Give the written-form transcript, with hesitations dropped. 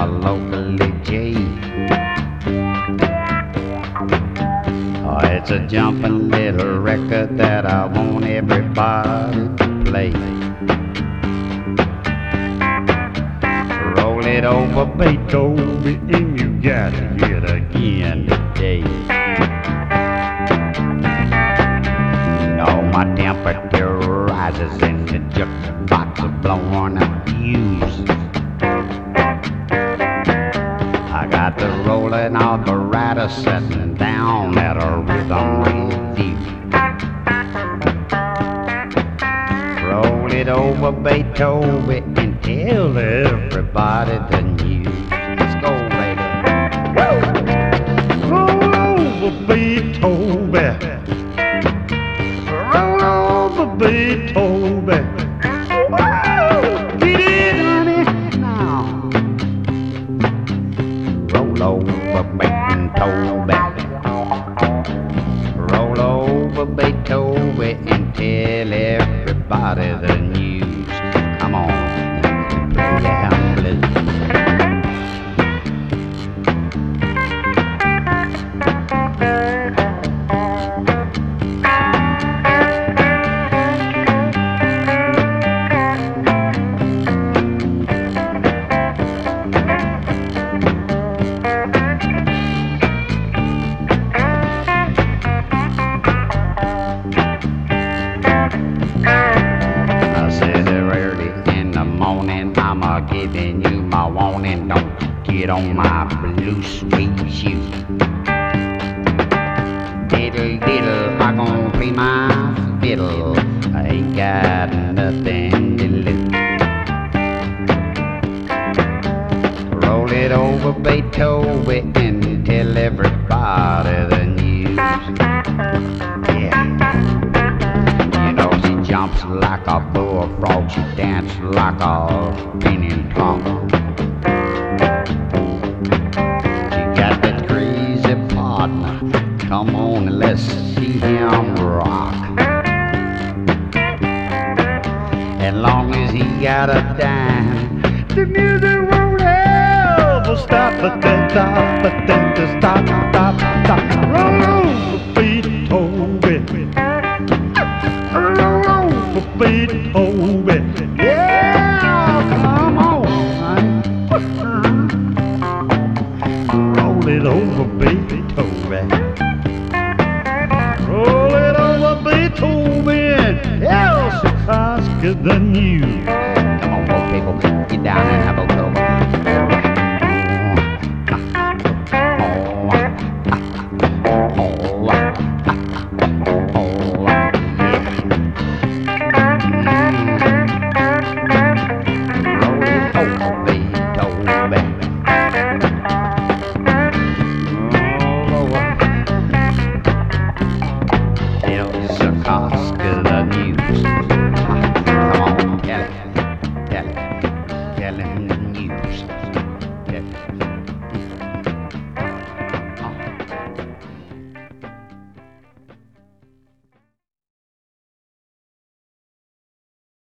my locally G. Oh, it's a jumping little record that I want everybody to play. Roll it over Beethoven and you got to get again today. No, my temperature rises and the jukebox is blowing up fuse. I got the rolling apparatus setting down at a rhythm review. Roll it over Beethoven and tell everybody the news. Let's go, baby. Woo! Roll over Beethoven. Roll over Beethoven. Woo! Get it, honey, now. Roll over Beethoven. Roll over Beethoven and tell everybody the news. Come on, play your blues. I'm giving you my warning, don't get on my blue suede shoe. Diddle diddle, I gon' play my fiddle, I ain't got nothing to lose. Roll it over Beethoven and tell everybody the news. Yeah. You know she jumps like a bullfrog, she dances like a spinning top. She got that crazy partner, come on and let's see him rock. As long as he got a dime, the music won't ever stop. But then to stop. Roll over Beethoven. Roll over Beethoven. Yeah, come on, honey. Roll it over Beethoven. Roll it over Beethoven. Else it's Oscar the News. Come on, folks, people, get down there.